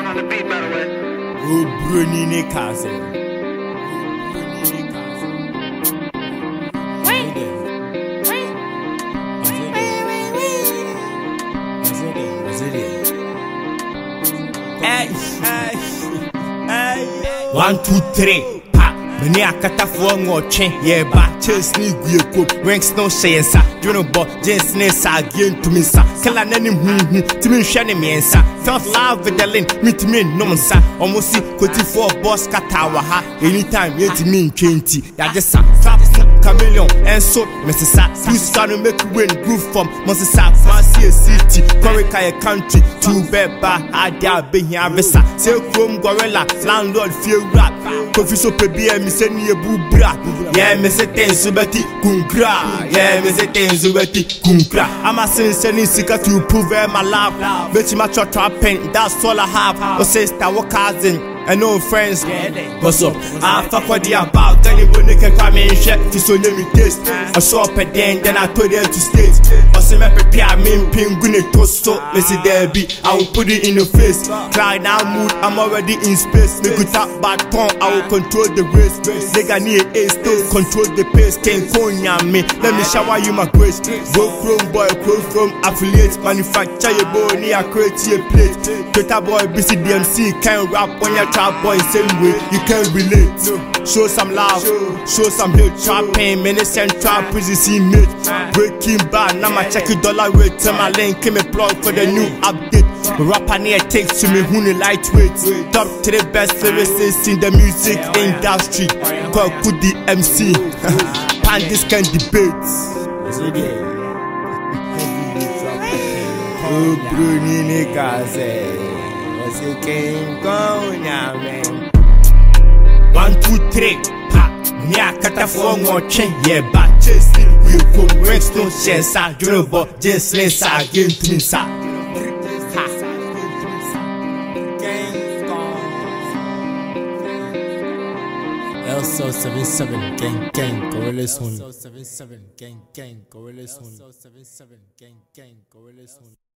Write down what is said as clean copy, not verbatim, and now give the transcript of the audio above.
on the beat, by the way. Oh, Bruni Nikaze. One, two, three. Many a catafo watching, yeah, but chase me, you could ranks no say, sir. You know, but just ness again to me, sir. Kill an enemy, to me, shining me, sir. Felt love with the link, meet me, no, sir. Almost see, could you for boss Katawa, anytime, yet me, 20. That just trap chameleon, and so, Mrs. Sa, who's trying to make win, groove from Moses Sa, Fancy City, Korika country, 2 bed bar, I dare be here, Vesa, say, Chrome Gorilla, landlord, feel rap, coffee so baby. Send you a bubra, yeah, Miss Tenzubati, Kunkra, yeah, Miss Tenzubati, Kunkra. I'm a sending sicker to prove my love. Bet you my trapping, that's all I have. Or says our cousin. And no friends, what's up? I fuck what they about. Anybody can come in, check to so let me taste. I saw up at then I told them to stay. I say, my prepare me, penguin toast. So, Missy Derby, I will put it in your face. Cry now, mood, I'm already in space. Make good tap bad tongue, I will control the race. They got near a still control the pace. Can't konya me, let me shower you my grace. Go from boy, go from affiliates, manufacture your boy, near create a plate. Twitter boy, BCDMC, can't rap on your boy, same way you can relate. Show some love, show some hate. Trapping, many central prison see mate. Breaking bad, now my check $1 rate. Tell my link, give me plug for the new update. Rapper near takes to me, who need lightweight. Top to the best services in the music industry. Call Kudi MC. Pan this can debate. Oh, Bruni Nikaze. 1, 2, 3, pa. Nya catafo watching, yeah, but just you come rest no chance. I do know, but just let's again to me, sir. Also 77 gang gorillas one. 77 gang gorillas one. 77 gang gorillas one.